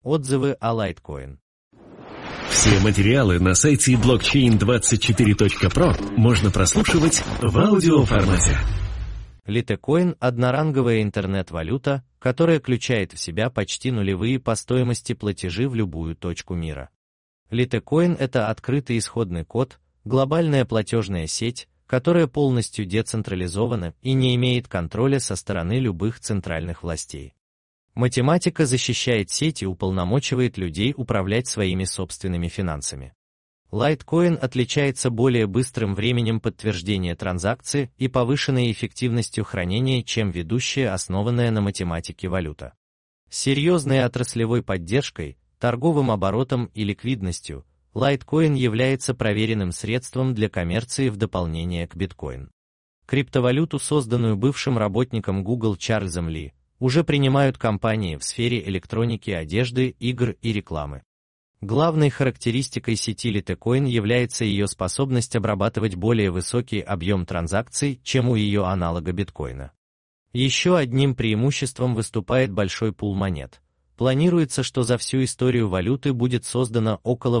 Отзывы о Litecoin. Все материалы на сайте blockchain24.pro можно прослушивать в аудиоформате. Litecoin – одноранговая интернет-валюта, которая включает в себя почти нулевые по стоимости платежи в любую точку мира. Litecoin – это открытый исходный код, глобальная платежная сеть, которая полностью децентрализована и не имеет контроля со стороны любых центральных властей. Математика защищает сеть и уполномочивает людей управлять своими собственными финансами. Litecoin отличается более быстрым временем подтверждения транзакции и повышенной эффективностью хранения, чем ведущая, основанная на математике валюта. С серьезной отраслевой поддержкой, торговым оборотом и ликвидностью, Litecoin является проверенным средством для коммерции в дополнение к биткоин. Криптовалюту, созданную бывшим работником Google Чарльзом Ли, уже принимают компании в сфере электроники, одежды, игр и рекламы. Главной характеристикой сети Litecoin является ее способность обрабатывать более высокий объем транзакций, чем у ее аналога биткоина. Еще одним преимуществом выступает большой пул монет. Планируется, что за всю историю валюты будет создано около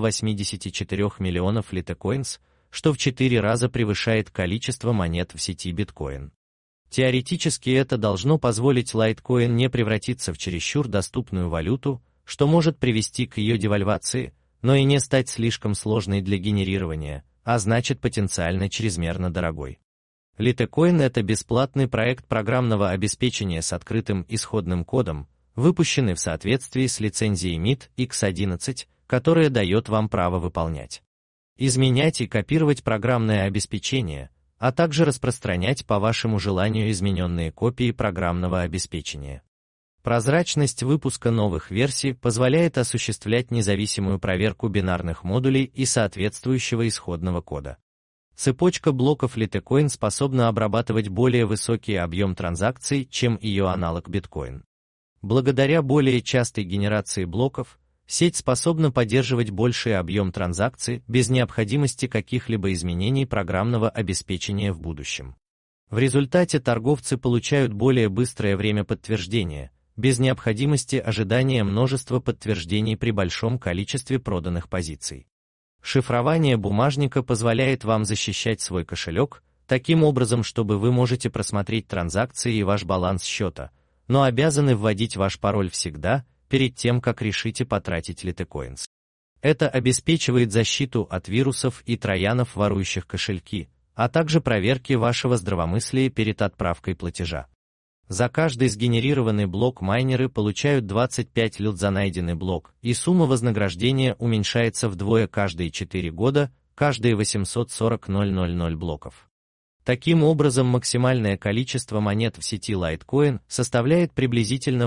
84 миллионов Litecoins, что в 4 раза превышает количество монет в сети биткоин. Теоретически это должно позволить Litecoin не превратиться в чересчур доступную валюту, что может привести к ее девальвации, но и не стать слишком сложной для генерирования, а значит потенциально чрезмерно дорогой. Litecoin – это бесплатный проект программного обеспечения с открытым исходным кодом, выпущенный в соответствии с лицензией MIT X11, которая дает вам право выполнять, изменять и копировать программное обеспечение, а также распространять по вашему желанию измененные копии программного обеспечения. Прозрачность выпуска новых версий позволяет осуществлять независимую проверку бинарных модулей и соответствующего исходного кода. Цепочка блоков Litecoin способна обрабатывать более высокий объем транзакций, чем ее аналог биткоин. Благодаря более частой генерации блоков, сеть способна поддерживать больший объем транзакций без необходимости каких-либо изменений программного обеспечения в будущем. В результате торговцы получают более быстрое время подтверждения, без необходимости ожидания множества подтверждений при большом количестве проданных позиций. Шифрование бумажника позволяет вам защищать свой кошелек, таким образом, чтобы вы можете просмотреть транзакции и ваш баланс счета, но обязаны вводить ваш пароль всегда, перед тем, как решите потратить Litecoins. Это обеспечивает защиту от вирусов и троянов, ворующих кошельки, а также проверки вашего здравомыслия перед отправкой платежа. За каждый сгенерированный блок майнеры получают 25 лют за найденный блок, и сумма вознаграждения уменьшается вдвое каждые 4 года, каждые 840 000 блоков. Таким образом, максимальное количество монет в сети Litecoin составляет приблизительно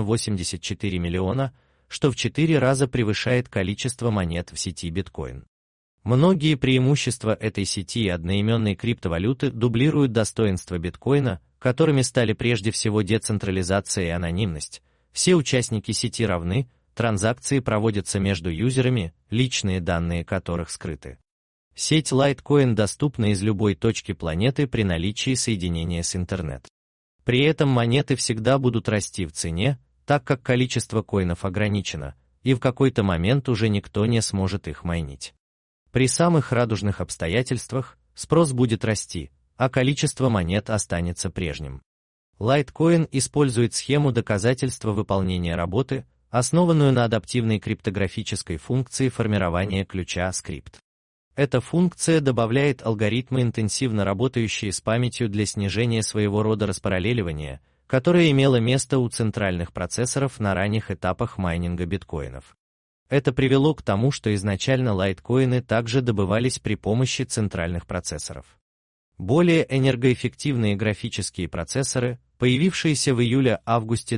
84 миллиона, что в 4 раза превышает количество монет в сети биткоин. Многие преимущества этой сети и одноименной криптовалюты дублируют достоинства биткоина, которыми стали прежде всего децентрализация и анонимность. Все участники сети равны, транзакции проводятся между юзерами, личные данные которых скрыты. Сеть Litecoin доступна из любой точки планеты при наличии соединения с интернет. При этом монеты всегда будут расти в цене, так как количество коинов ограничено, и в какой-то момент уже никто не сможет их майнить. При самых радужных обстоятельствах спрос будет расти, а количество монет останется прежним. Litecoin использует схему доказательства выполнения работы, основанную на адаптивной криптографической функции формирования ключа скрипт. Эта функция добавляет алгоритмы, интенсивно работающие с памятью для снижения своего рода распараллеливания, которое имело место у центральных процессоров на ранних этапах майнинга биткоинов. Это привело к тому, что изначально лайткоины также добывались при помощи центральных процессоров. Более энергоэффективные графические процессоры, появившиеся в июле-августе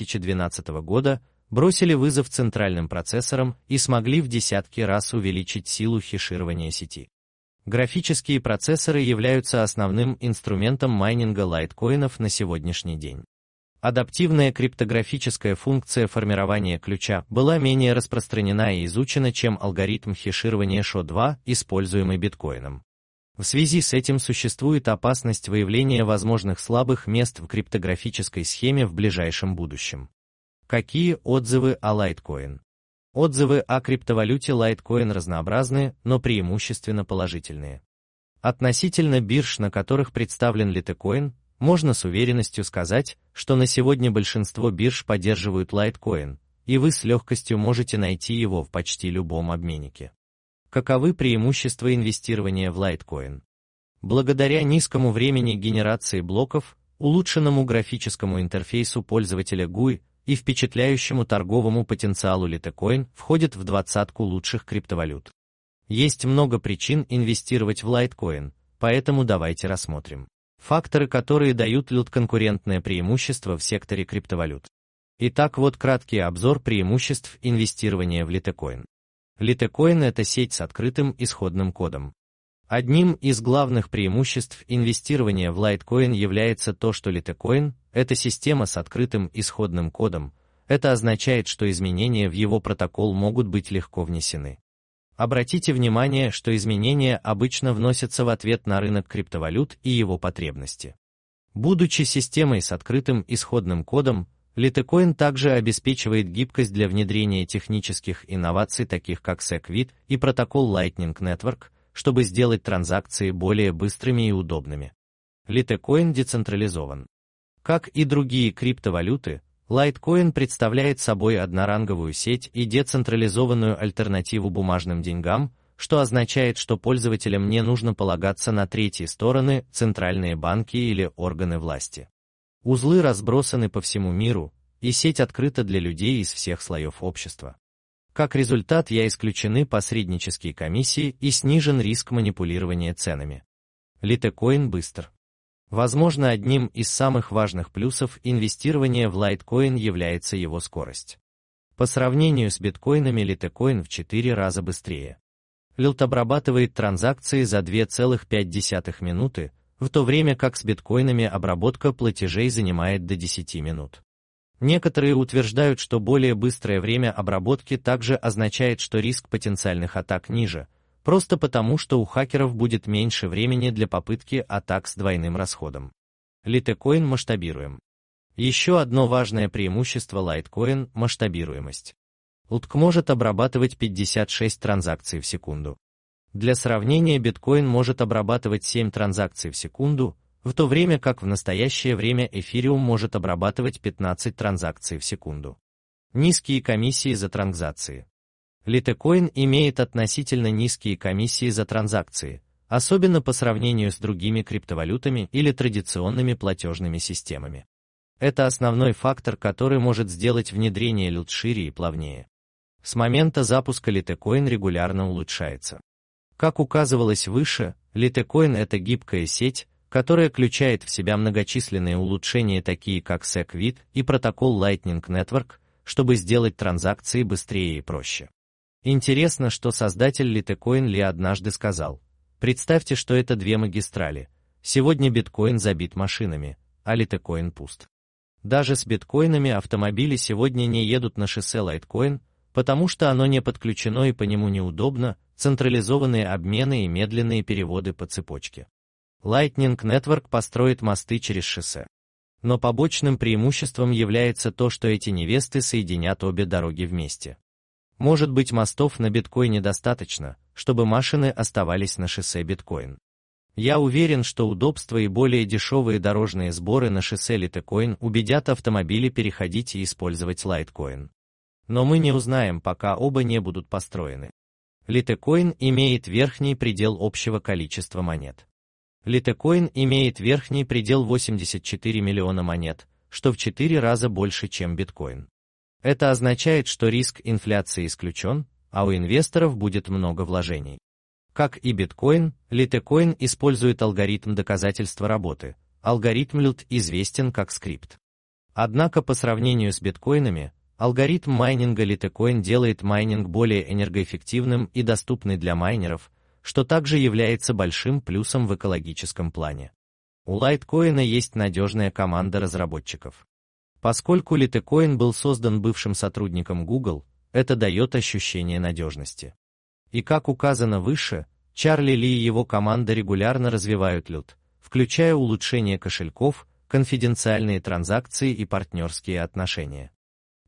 2012 года, бросили вызов центральным процессорам и смогли в десятки раз увеличить силу хеширования сети. Графические процессоры являются основным инструментом майнинга лайткоинов на сегодняшний день. Адаптивная криптографическая функция формирования ключа была менее распространена и изучена, чем алгоритм хеширования SHA-2, используемый биткоином. В связи с этим существует опасность выявления возможных слабых мест в криптографической схеме в ближайшем будущем. Какие отзывы о Litecoin? Отзывы о криптовалюте Litecoin разнообразны, но преимущественно положительные. Относительно бирж, на которых представлен Litecoin, можно с уверенностью сказать, что на сегодня большинство бирж поддерживают Litecoin, и вы с легкостью можете найти его в почти любом обменнике. Каковы преимущества инвестирования в Litecoin? Благодаря низкому времени генерации блоков, улучшенному графическому интерфейсу пользователя GUI и впечатляющему торговому потенциалу Litecoin входит в двадцатку лучших криптовалют. Есть много причин инвестировать в Litecoin, поэтому давайте рассмотрим факторы, которые дают конкурентное преимущество в секторе криптовалют. Итак, вот краткий обзор преимуществ инвестирования в Litecoin. Litecoin – это сеть с открытым исходным кодом. Одним из главных преимуществ инвестирования в Litecoin является то, что Litecoin – это система с открытым исходным кодом. Это означает, что изменения в его протокол могут быть легко внесены. Обратите внимание, что изменения обычно вносятся в ответ на рынок криптовалют и его потребности. Будучи системой с открытым исходным кодом, Litecoin также обеспечивает гибкость для внедрения технических инноваций, таких как SegWit и протокол Lightning Network, чтобы сделать транзакции более быстрыми и удобными. Litecoin децентрализован. Как и другие криптовалюты, Litecoin представляет собой одноранговую сеть и децентрализованную альтернативу бумажным деньгам, что означает, что пользователям не нужно полагаться на третьи стороны, центральные банки или органы власти. Узлы разбросаны по всему миру, и сеть открыта для людей из всех слоев общества. Как результат, исключены посреднические комиссии и снижен риск манипулирования ценами. Litecoin быстр. Возможно, одним из самых важных плюсов инвестирования в Litecoin является его скорость. По сравнению с биткоинами Litecoin в 4 раза быстрее. Лит обрабатывает транзакции за 2,5 минуты, в то время как с биткоинами обработка платежей занимает до 10 минут. Некоторые утверждают, что более быстрое время обработки также означает, что риск потенциальных атак ниже, просто потому, что у хакеров будет меньше времени для попытки атак с двойным расходом. Litecoin масштабируем. Еще одно важное преимущество Litecoin – масштабируемость. Литк может обрабатывать 56 транзакций в секунду. Для сравнения, биткоин может обрабатывать 7 транзакций в секунду, в то время как в настоящее время Ethereum может обрабатывать 15 транзакций в секунду. Низкие комиссии за транзакции. Litecoin имеет относительно низкие комиссии за транзакции, особенно по сравнению с другими криптовалютами или традиционными платежными системами. Это основной фактор, который может сделать внедрение лит шире и плавнее. С момента запуска Litecoin регулярно улучшается. Как указывалось выше, Litecoin – это гибкая сеть, которая включает в себя многочисленные улучшения, такие как SegWit и протокол Lightning Network, чтобы сделать транзакции быстрее и проще. Интересно, что создатель Litecoin Ли однажды сказал: «Представьте, что это 2 магистрали. Сегодня биткоин забит машинами, а Litecoin пуст». Даже с биткоинами автомобили сегодня не едут на шоссе Litecoin, потому что оно не подключено и по нему неудобно, централизованные обмены и медленные переводы по цепочке. Lightning Network построит мосты через шоссе. Но побочным преимуществом является то, что эти невесты соединят обе дороги вместе. Может быть, мостов на биткоине достаточно, чтобы машины оставались на шоссе биткоин. Я уверен, что удобство и более дешевые дорожные сборы на шоссе Litecoin убедят автомобили переходить и использовать Litecoin. Но мы не узнаем, пока оба не будут построены. Litecoin имеет верхний предел общего количества монет. Litecoin имеет верхний предел 84 миллиона монет, что в 4 раза больше, чем биткоин. Это означает, что риск инфляции исключен, а у инвесторов будет много вложений. Как и биткоин, Litecoin использует алгоритм доказательства работы. Алгоритм LIT известен как скрипт. Однако по сравнению с биткоинами, алгоритм майнинга Litecoin делает майнинг более энергоэффективным и доступным для майнеров, что также является большим плюсом в экологическом плане. У Litecoin есть надежная команда разработчиков. Поскольку Litecoin был создан бывшим сотрудником Google, это дает ощущение надежности. И как указано выше, Чарли Ли и его команда регулярно развивают LIT, включая улучшение кошельков, конфиденциальные транзакции и партнерские отношения.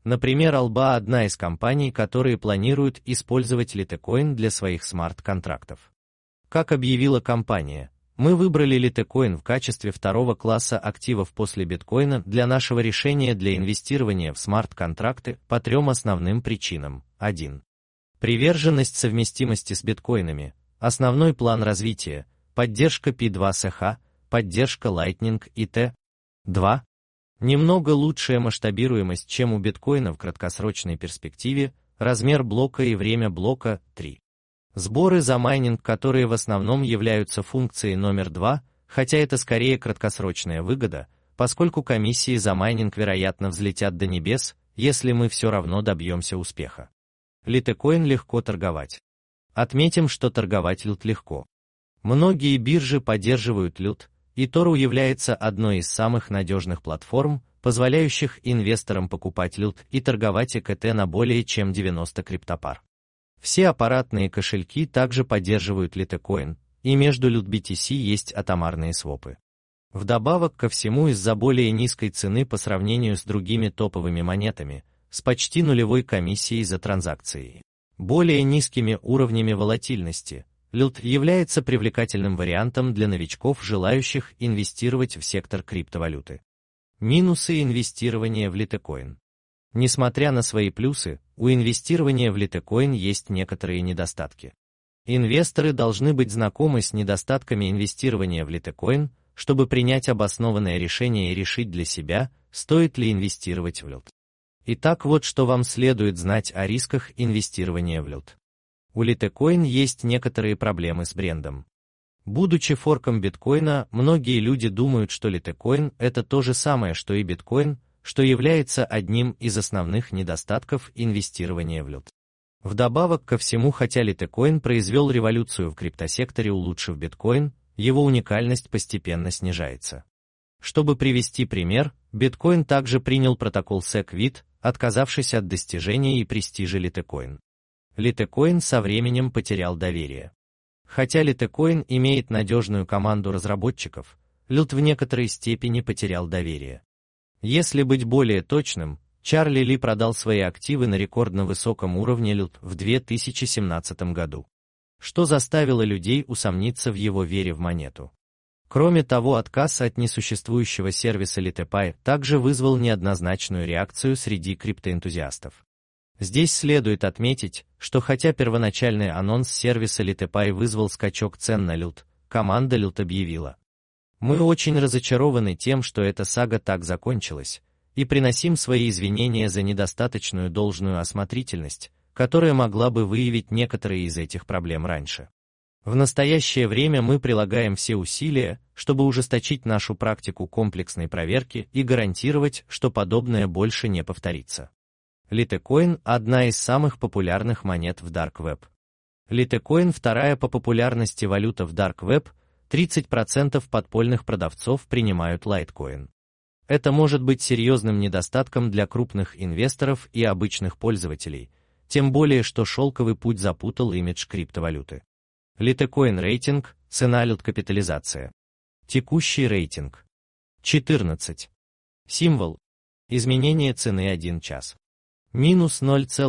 Например, Alba – одна из компаний, которые планируют использовать Litecoin для своих смарт-контрактов. Как объявила компания, мы выбрали Litecoin в качестве второго класса активов после биткоина для нашего решения для инвестирования в смарт-контракты по трем основным причинам. 1. Приверженность совместимости с биткоинами, основной план развития, поддержка P2SH, поддержка Lightning и T. 2. Немного лучшая масштабируемость, чем у биткоина в краткосрочной перспективе, размер блока и время блока. 3. Сборы за майнинг, которые в основном являются функцией номер 2, хотя это скорее краткосрочная выгода, поскольку комиссии за майнинг вероятно взлетят до небес, если мы все равно добьемся успеха. Litecoin легко торговать. Отметим, что торговать LUT легко. Многие биржи поддерживают LUT, и Toro является одной из самых надежных платформ, позволяющих инвесторам покупать LUT и торговать EKT на более чем 90 криптопар. Все аппаратные кошельки также поддерживают Litecoin, и между LUT-BTC есть атомарные свопы. Вдобавок ко всему, из-за более низкой цены по сравнению с другими топовыми монетами, с почти нулевой комиссией за транзакции, более низкими уровнями волатильности, LUT является привлекательным вариантом для новичков, желающих инвестировать в сектор криптовалюты. Минусы инвестирования в Litecoin. Несмотря на свои плюсы, у инвестирования в Litecoin есть некоторые недостатки. Инвесторы должны быть знакомы с недостатками инвестирования в Litecoin, чтобы принять обоснованное решение и решить для себя, стоит ли инвестировать в LUT. Итак, вот что вам следует знать о рисках инвестирования в LUT. У Litecoin есть некоторые проблемы с брендом. Будучи форком биткоина, многие люди думают, что Litecoin – это то же самое, что и биткоин, что является одним из основных недостатков инвестирования в LUT. Вдобавок ко всему, хотя Litecoin произвел революцию в криптосекторе, улучшив биткоин, его уникальность постепенно снижается. Чтобы привести пример, биткоин также принял протокол SegWit, отказавшись от достижения и престижа Litecoin. Litecoin со временем потерял доверие. Хотя Litecoin имеет надежную команду разработчиков, LUT в некоторой степени потерял доверие. Если быть более точным, Чарли Ли продал свои активы на рекордно высоком уровне LUT в 2017 году, что заставило людей усомниться в его вере в монету. Кроме того, отказ от несуществующего сервиса LitePay также вызвал неоднозначную реакцию среди криптоэнтузиастов. Здесь следует отметить, что хотя первоначальный анонс сервиса LitePay вызвал скачок цен на LUT, команда LUT объявила: «Мы очень разочарованы тем, что эта сага так закончилась, и приносим свои извинения за недостаточную должную осмотрительность, которая могла бы выявить некоторые из этих проблем раньше. В настоящее время мы прилагаем все усилия, чтобы ужесточить нашу практику комплексной проверки и гарантировать, что подобное больше не повторится». Litecoin – одна из самых популярных монет в Dark Web. Litecoin – вторая по популярности валюта в Dark Web, 30% подпольных продавцов принимают Litecoin. Это может быть серьезным недостатком для крупных инвесторов и обычных пользователей, тем более что шелковый путь запутал имидж криптовалюты. Litecoin рейтинг, цена LUT капитализация. Текущий рейтинг. 14. Символ. Изменение цены 1 час. Минус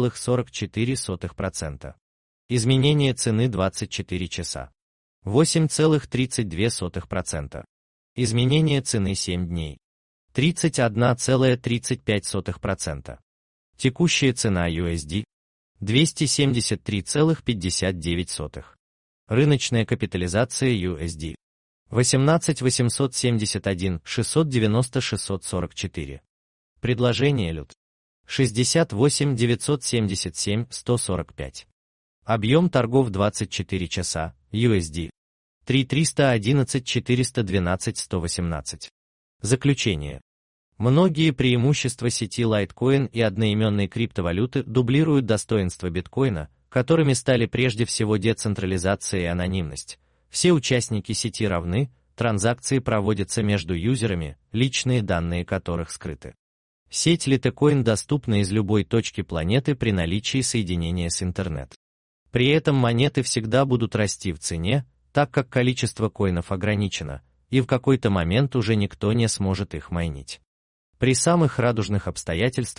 0,44%. Изменение цены 24 часа. 8,32%. Изменение цены 7 дней. 31,35%. Текущая цена USD. 273,59. Рыночная капитализация USD. 18 871 690 644. Предложение LUT. 68 977 145. Объем торгов 24 часа, USD. 3 311 412 118. Заключение. Многие преимущества сети Litecoin и одноименной криптовалюты дублируют достоинства биткоина, которыми стали прежде всего децентрализация и анонимность. Все участники сети равны, транзакции проводятся между юзерами, личные данные которых скрыты. Сеть Litecoin доступна из любой точки планеты при наличии соединения с интернет. При этом монеты всегда будут расти в цене, так как количество коинов ограничено, и в какой-то момент уже никто не сможет их майнить. При самых радужных обстоятельствах,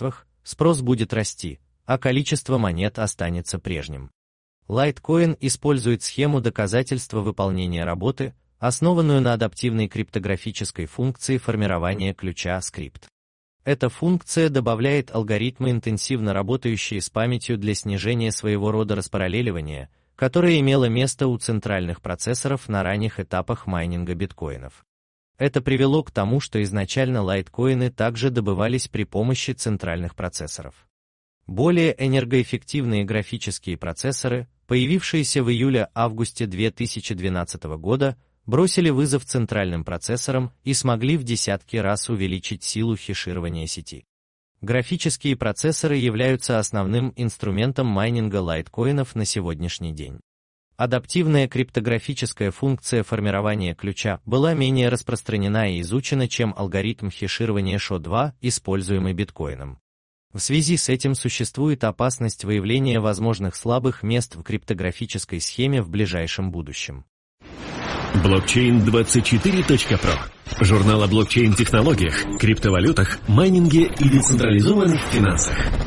спрос будет расти, а количество монет останется прежним. Litecoin использует схему доказательства выполнения работы, основанную на адаптивной криптографической функции формирования ключа скрипт. Эта функция добавляет алгоритмы, интенсивно работающие с памятью для снижения своего рода распараллеливания, которое имело место у центральных процессоров на ранних этапах майнинга биткоинов. Это привело к тому, что изначально лайткоины также добывались при помощи центральных процессоров. Более энергоэффективные графические процессоры, появившиеся в июле-августе 2012 года, бросили вызов центральным процессорам и смогли в десятки раз увеличить силу хеширования сети. Графические процессоры являются основным инструментом майнинга лайткоинов на сегодняшний день. Адаптивная криптографическая функция формирования ключа была менее распространена и изучена, чем алгоритм хеширования SHA-2, используемый биткоином. В связи с этим существует опасность выявления возможных слабых мест в криптографической схеме в ближайшем будущем. Blockchain24.pro. Журнал о блокчейн-технологиях, криптовалютах, майнинге и децентрализованных финансах.